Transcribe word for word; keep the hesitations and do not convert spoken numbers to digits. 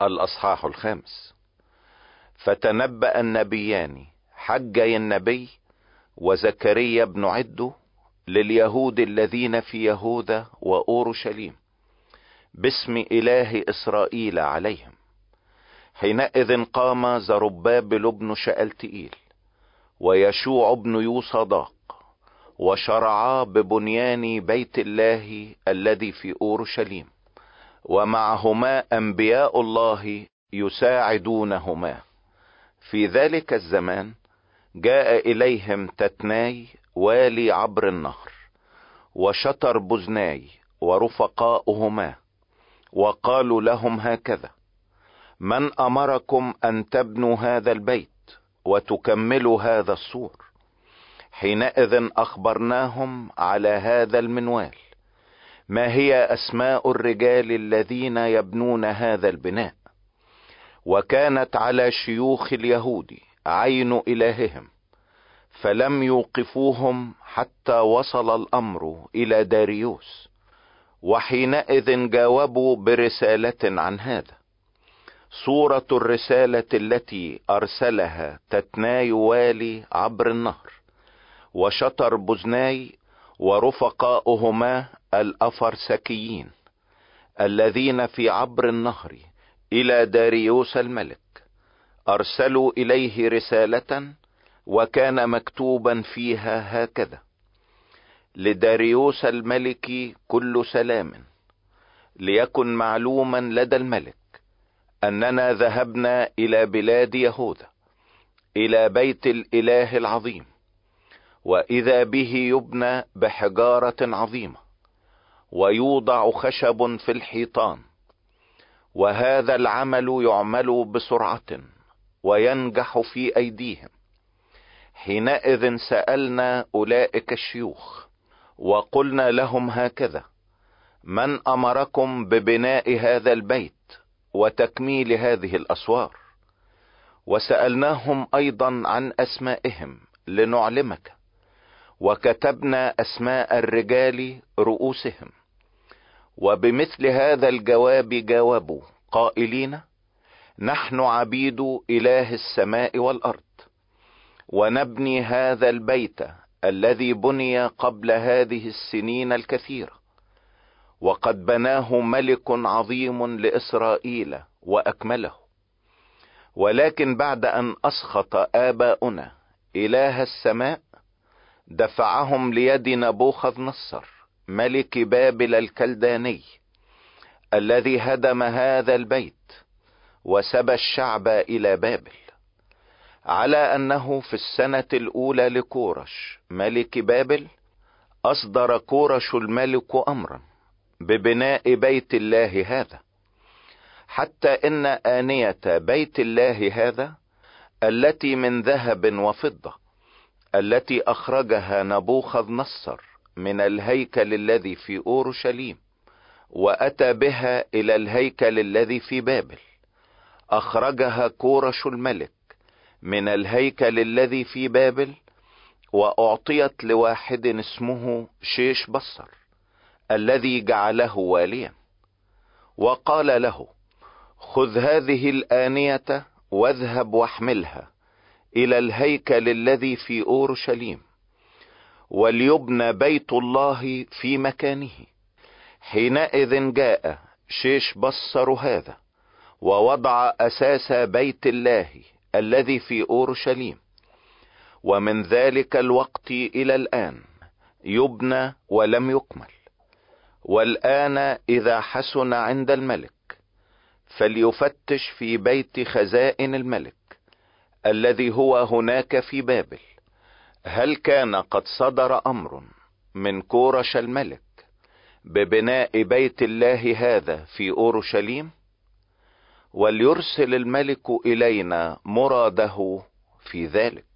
الأصحاح الخامس. فتنبأ النبيان حجي النبي وزكريا بن عدو لليهود الذين في يهوذا وأورشليم باسم إله إسرائيل عليهم. حينئذ قام زربابل بن شألتئيل ويشوع بن يوصداق وشرعا ببنيان بيت الله الذي في أورشليم، ومعهما أنبياء الله يساعدونهما. في ذلك الزمان جاء إليهم تتناي والي عبر النهر وشطر بزناي ورفقاؤهما، وقالوا لهم هكذا: من أمركم أن تبنوا هذا البيت وتكملوا هذا السور؟ حينئذ أخبرناهم على هذا المنوال ما هي أسماء الرجال الذين يبنون هذا البناء. وكانت على شيوخ اليهود عين إلههم، فلم يوقفوهم حتى وصل الأمر إلى داريوس، وحينئذ جاوبوا برسالة عن هذا. صورة الرسالة التي أرسلها تتناي والي عبر النهر وشطر بزناي ورفقاؤهما الأفرسكيين الذين في عبر النهر إلى داريوس الملك، أرسلوا إليه رسالة وكان مكتوبا فيها هكذا: لداريوس الملك كل سلام، ليكن معلوما لدى الملك أننا ذهبنا إلى بلاد يهوذا إلى بيت الإله العظيم، وإذا به يبنى بحجارة عظيمة ويوضع خشب في الحيطان، وهذا العمل يعمل بسرعة وينجح في أيديهم. حينئذ سألنا أولئك الشيوخ وقلنا لهم هكذا: من أمركم ببناء هذا البيت وتكميل هذه الأسوار؟ وسألناهم أيضا عن أسمائهم لنعلمك، وكتبنا أسماء الرجال رؤوسهم. وبمثل هذا الجواب جاوبوا قائلين: نحن عبيد إله السماء والأرض، ونبني هذا البيت الذي بني قبل هذه السنين الكثيرة، وقد بناه ملك عظيم لإسرائيل وأكمله. ولكن بعد أن أسخط آباؤنا إله السماء دفعهم ليد نبوخذ نصر ملك بابل الكلداني، الذي هدم هذا البيت وسبى الشعب إلى بابل، على أنه في السنة الأولى لكورش ملك بابل أصدر كورش الملك أمرا ببناء بيت الله هذا، حتى إن آنية بيت الله هذا التي من ذهب وفضة التي أخرجها نبوخذ نصر من الهيكل الذي في أورشليم وأتى بها إلى الهيكل الذي في بابل، أخرجها كورش الملك من الهيكل الذي في بابل، وأعطيت لواحد اسمه شيش بصر الذي جعله واليا، وقال له: خذ هذه الآنية واذهب واحملها إلى الهيكل الذي في أورشليم، وليبنى بيت الله في مكانه. حينئذ جاء شيش بصر هذا ووضع أساس بيت الله الذي في أورشليم، ومن ذلك الوقت إلى الآن يبنى ولم يكمل. والآن إذا حسن عند الملك فليفتش في بيت خزائن الملك الذي هو هناك في بابل، هل كان قد صدر أمر من كورش الملك ببناء بيت الله هذا في أورشليم؟ وليرسل الملك إلينا مراده في ذلك.